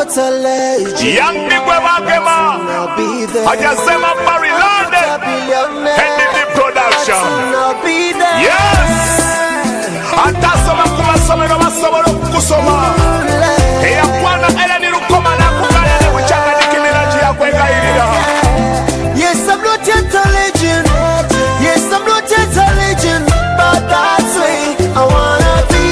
not a legend. Young people Bagema, I just say my Barry London, NDB production. Yes, and that's some kusoma. Hey, Akwana Eleni Rukoma na Kugana na Wichanga Nikimilaji ya Kwega Irida. Yes, I'm not yet a legend. Yes, I'm not yet a legend, but that's way I wanna be.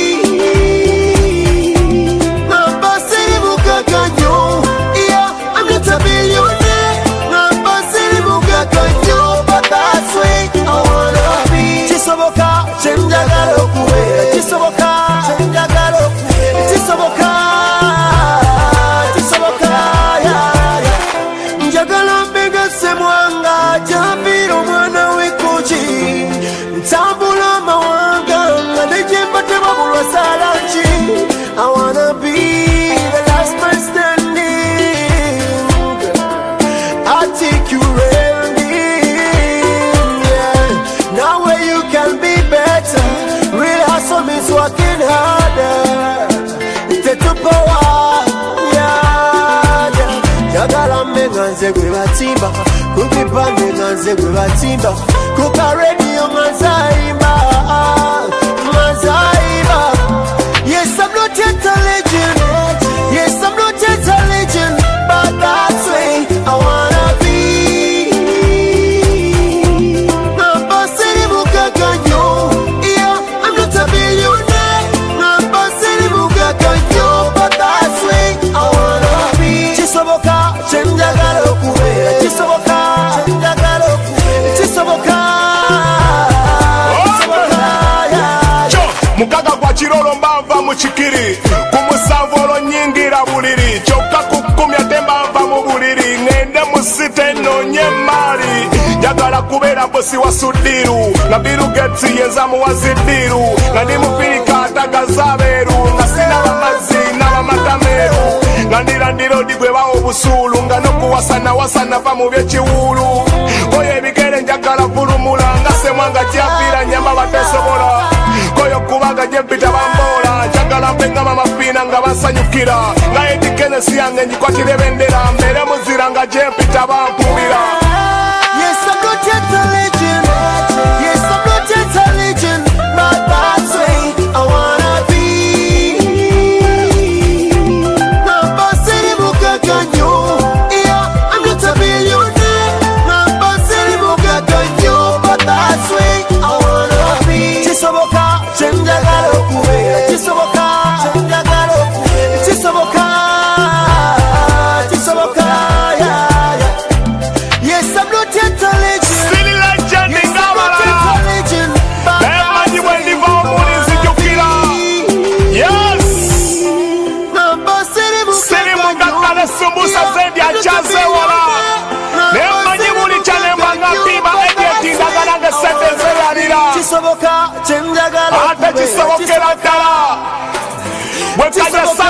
Number city Mugaganyo, yeah, I'm not a billionaire. Number city Mugaganyo, but that's way I wanna be. Chisoboka, Chenjagalo Kuwe, Chisoboka, Chenjagalo Kuwe, Chisoboka, Chisoboka, yeah, yeah. Njagala mbega semwanga, Jambiro mwana wikuchi. Ntambula mawanga, Nadejemba tebabulwa salanchi. I wanna be the last man standing. I'll take you rounding, yeah. Now where you can be better. Real hustle means working harder. Power, yeah, yeah. Jagala menganze gwe batimba, kukipa menganze gwe batimba, kuka radio manzaimba, manzaimba. Yes, I'm not yet a legend. Yes, I'm not yet a legend, but that's way I wanna be. Number city Mugaganyo, yeah, I'm not a billionaire. Number city Mugaganyo, but that's way I wanna be. Chisoboka, Chenjagalo Kuwe, Chisoboka, Chenjagalo Kuwe, Chisoboka, Chisoboka, yeah. Mugaga kwa chirolo mbava muchikiri, kumusavolo nyingira buliri, choka kukumya temba mva mubuliri, ngende musite nonye mali, jagala kubera bosi wa sudiru, na Bill Gates yeza muwazidiru, na nimupirika atagazaberu, na sina bamazi na bamatameru, na ndirandiro digwe bawo busulu, nga nokuwasana wasana va mu byekiwulu, koye bigere njagala kulumula, nga semwanga kyapira nyama batesobola, koyo kubaga jempita bambola, jagala mpengama mapina nga basanyukira, nga edikenesi yange njikwatire bendera, mbere muzira nga jempita bampumira. Yes, I'm not yet a legend. Yes, I'm not yet a legend, but that's way I wanna be. Number city Mugaganyo, yeah, I'm not a billionaire. Number city Mugaganyo, but that's way I wanna be. Chisoboka, Chenjagalo Kuwe, Chisoboka, Chenjagalo Kuwe, Chisoboka, Chisoboka, yeah, yeah. Yes, I'm not yet a legend. Still legend in Gamala. Yes. Siri Mugakale Sumbusa Zedi Achaze wala. Nemanyi muli chane mwanga pima ejeti ndagananga sete zerarira. Chisoboka, Chenjagalo Ate chisobokera tala. Wekaja